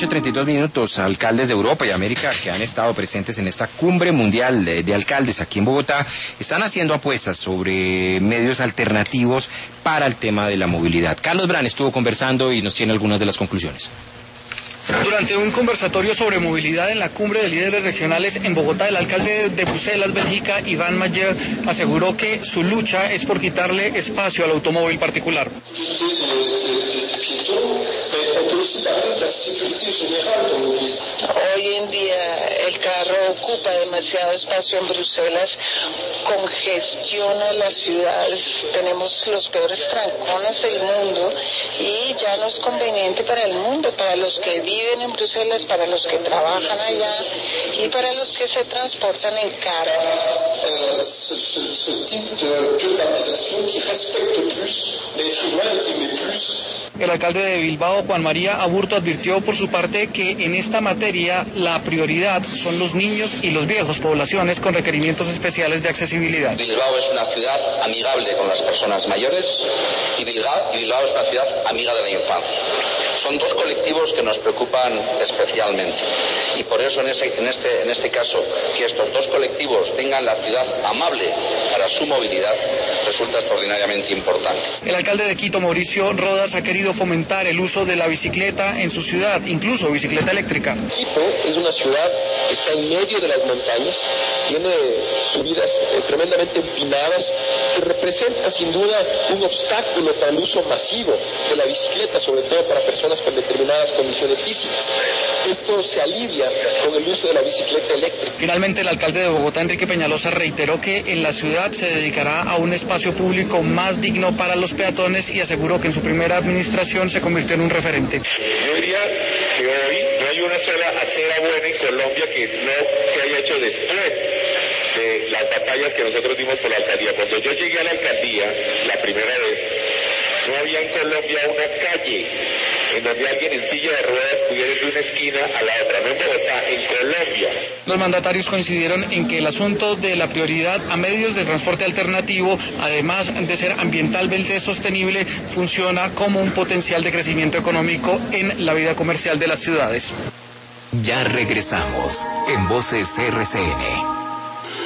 8:32, alcaldes de Europa y América que han estado presentes en esta cumbre mundial de alcaldes aquí en Bogotá están haciendo apuestas sobre medios alternativos para el tema de la movilidad. Carlos Bran estuvo conversando y nos tiene algunas de las conclusiones. Durante un conversatorio sobre movilidad en la cumbre de líderes regionales en Bogotá, el alcalde de Bruselas, Bélgica, Iván Mayer, aseguró que su lucha es por quitarle espacio al automóvil particular. Hoy en día el carro ocupa demasiado espacio en Bruselas, congestiona las ciudades, tenemos los peores trancones del mundo y ya no es conveniente para el mundo, para los que viven en Bruselas, para los que trabajan allá y para los que se transportan en carro. El alcalde de Bilbao, Juan María Aburto, advirtió por su parte que en esta materia la prioridad son los niños y los viejos, poblaciones con requerimientos especiales de accesibilidad. Bilbao es una ciudad amigable con las personas mayores y Bilbao es una ciudad amiga de la infancia. Son dos colectivos que nos preocupan especialmente y por eso en este caso que estos dos colectivos tengan la ciudad amable para su movilidad resulta extraordinariamente importante. El alcalde de Quito, Mauricio Rodas, ha querido fomentar el uso de la bicicleta en su ciudad, incluso bicicleta eléctrica. Quito es una ciudad que está en medio de las montañas, tiene subidas tremendamente empinadas, que representa sin duda un obstáculo para el uso masivo de la bicicleta, sobre todo para personas con determinadas condiciones físicas. Esto se alivia con el uso de la bicicleta eléctrica. Finalmente, el alcalde de Bogotá, Enrique Peñalosa, reiteró que en la ciudad se dedicará a un espacio público más digno para los peatones y aseguró que en su primera administración se convirtió en un referente. Yo diría que hoy no hay una sola acera buena en Colombia que no se haya hecho después de las batallas que nosotros dimos por la alcaldía. Cuando yo llegué a la alcaldía, la primera vez, no había en Colombia una calle en donde alguien en silla de ruedas pudiera ir de una esquina a la otra, no en Bogotá, en Colombia. Los mandatarios coincidieron en que el asunto de la prioridad a medios de transporte alternativo, además de ser ambientalmente sostenible, funciona como un potencial de crecimiento económico en la vida comercial de las ciudades. Ya regresamos en Voces RCN.